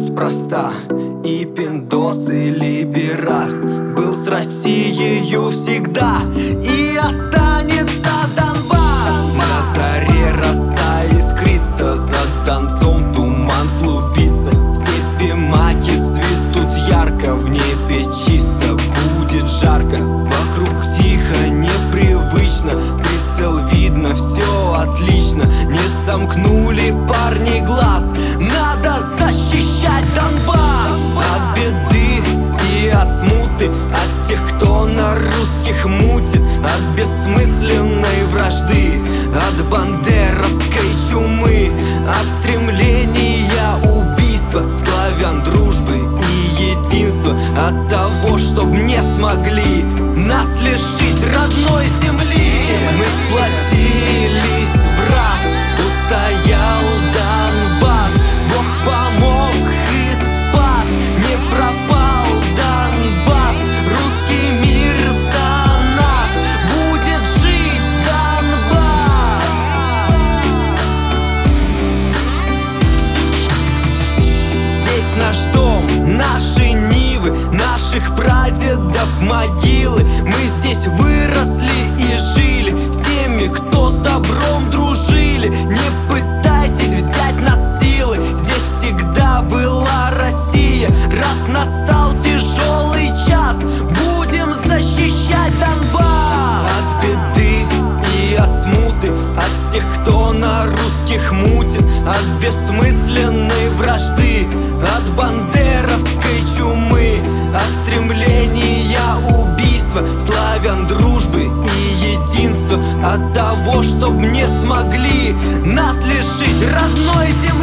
неспроста. И пиндос, и либераст был с Россией всегда, и останется Донбасс. На заре роса искрится, за Донцом туман клубится. В степи маки цветут ярко, в небе чисто, будет жарко. Вокруг тихо, непривычно, прицел видно, все отлично. Не сомкнули парни глаз, надо защищать Донбасс. От беды и от смуты, от тех, кто на русских мутит, от бессмысленной вражды, от бандеровской чумы, от стремления убийства славян, дружбы и единства, от того, чтоб не смогли нас лишить родной земли. Мы сплотились в раз, устоял Донбасс. Бог помог и спас, не пропал Донбасс. Русский мир за нас, будет жить Донбасс. Здесь наш дом, наши нивы, наших прадедов могилы. Мы здесь выросли и жили с теми, кто с добром дружили. Не пытайтесь взять нас силой, здесь всегда была Россия. Раз настал тяжелый час, будем защищать Донбасс. От беды и от смуты, от тех, кто на русских мутит, от бессмысленной вражды, от бандеровской чумы, от стремления убийства славян, дружбы и единства, от того, чтоб не смогли нас лишить родной земли.